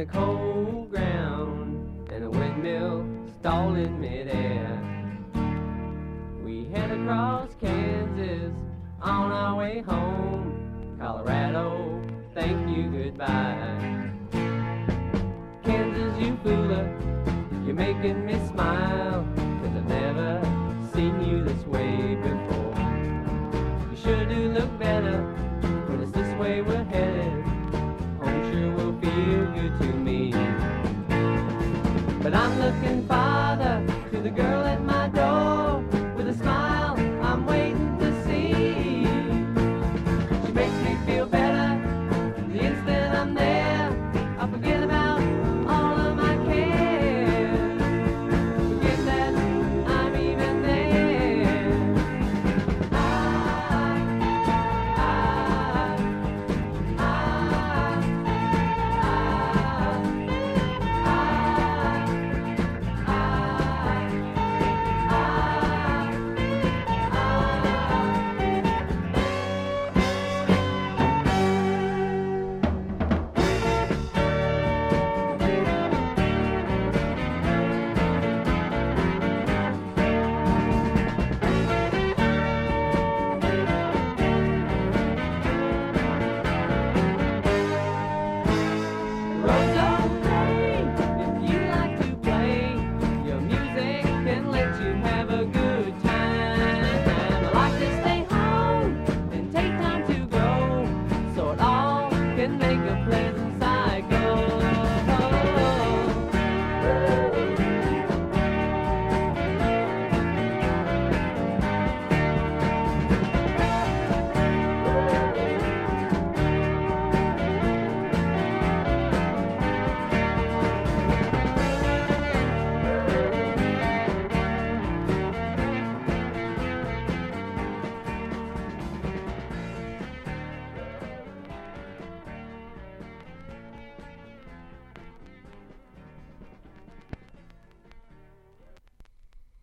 the cold ground and a windmill stalled in midair. We head across Kansas on our way home. Colorado, thank you, goodbye. Kansas, you fooler, you're making me smile, 'cause I've never seen you this way before. You sure do look better when it's this way we're headed. Home sure will feel good to me. But I'm looking farther to the girl at my